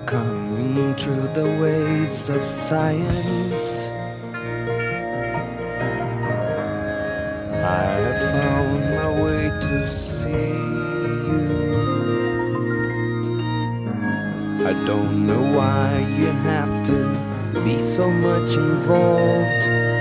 Coming through the waves of science, I have found my way to see you. I don't know why you have to be so much involved.